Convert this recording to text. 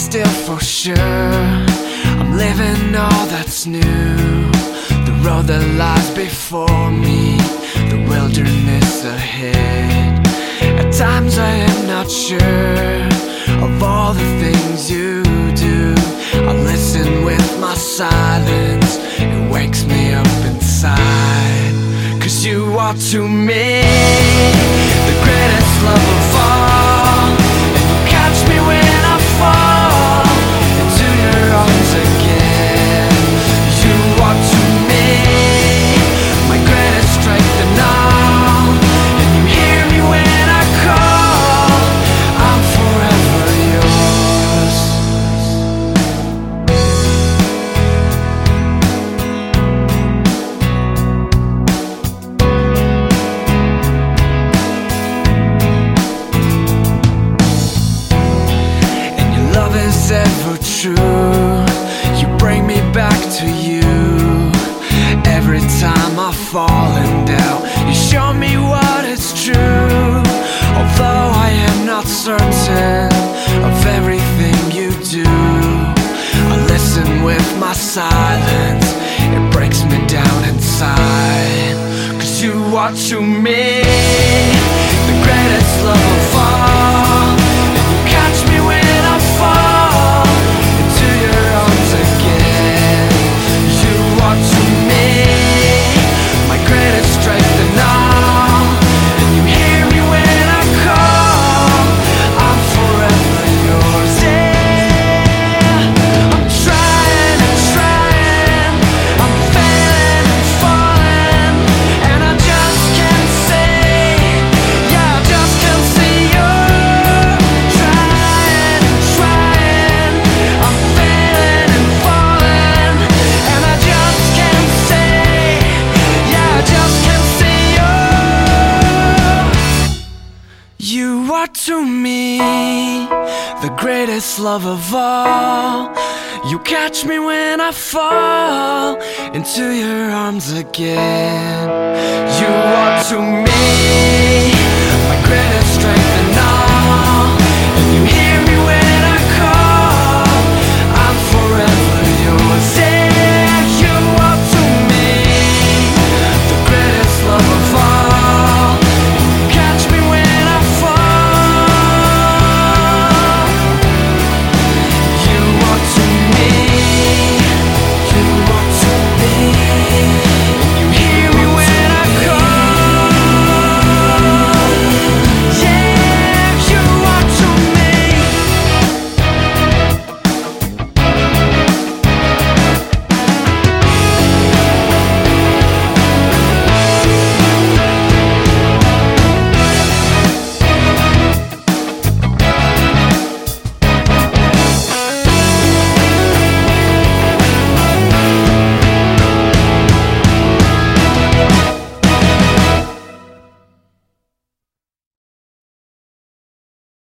still for sure. I'm living all that's new. The road that lies before me, the wilderness ahead. At times I am not sure of all the things you do. I listen with my silence, it wakes me up inside. 'Cause you are to me the greatest love of all, and you catch me when I fall into your arms again. You are to me my greatest strength and all, and you hear me when I call. I'm forever yours. And your love is ever true. You bring me back to you. Every time I fall in doubt, you show me what is true. Although I am not certain of everything you do, I listen with my silence, it breaks me down inside. 'Cause you are to me the greatest love of all, and you catch me when I fall into your arms again. You are to me my greatest strength and all, and you hear me when I call. I'm forever yours. Yeah, I'm trying and trying, I'm failing and falling, and I just can't say, yeah, I just can't see you. Trying and trying, I'm failing and falling, and I just can't say, yeah, I just can't see you. You are to me the greatest love of all. You catch me when I fall into your arms again. You are to me my greatest